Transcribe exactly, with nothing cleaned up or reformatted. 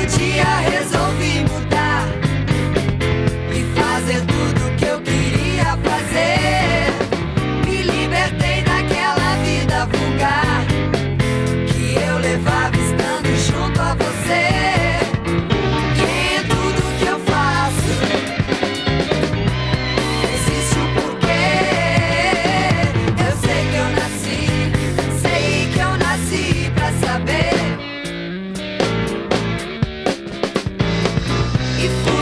dia resolvi mudar e fazer tudo que eu queria fazer. Me libertei daquela vida vulgar que eu levava estando junto a você. E em tudo que eu faço existe um porquê. Eu sei que eu nasci, sei que eu nasci pra saber. E